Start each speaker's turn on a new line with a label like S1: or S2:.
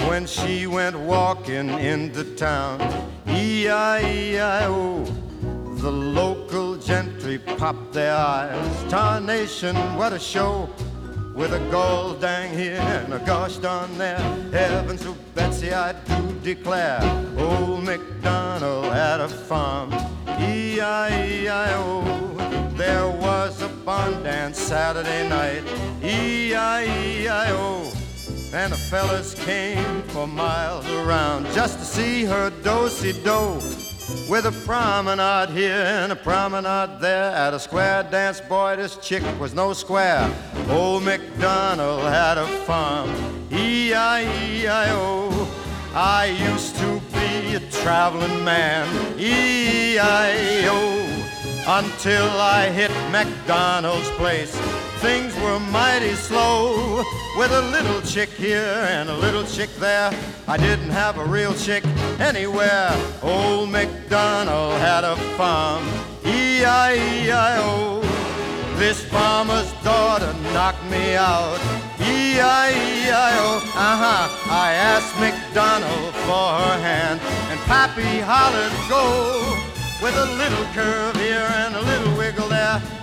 S1: when she went walking into town. E-I-E-I-O, the local gentry popped their eyes. Tarnation, what a show, with a gold dang here and a gosh darn there. Heavens to Betsy, I do declare, old MacDonald had a farm. E-I-E-I-O, there was a barn dance Saturday night. E-I-E-I-O, and the fellas came for miles around just to see her do-si-do, with a promenade here and a promenade there. At a square dance, boy, this chick was no square. Old MacDonald had a farm. E-I-E-I-O, I used to be a traveling man. E-I-O, until I hit MacDonald's place. Things were mighty slow, with a little chick here and a little chick there. I didn't have a real chick anywhere. Old MacDonald had a farm. E-I-E-I-O, this farmer's daughter knocked me out. E-I-E-I-O, I asked MacDonald for her hand, and Pappy hollered, go, with a little curve here and a little wiggle there.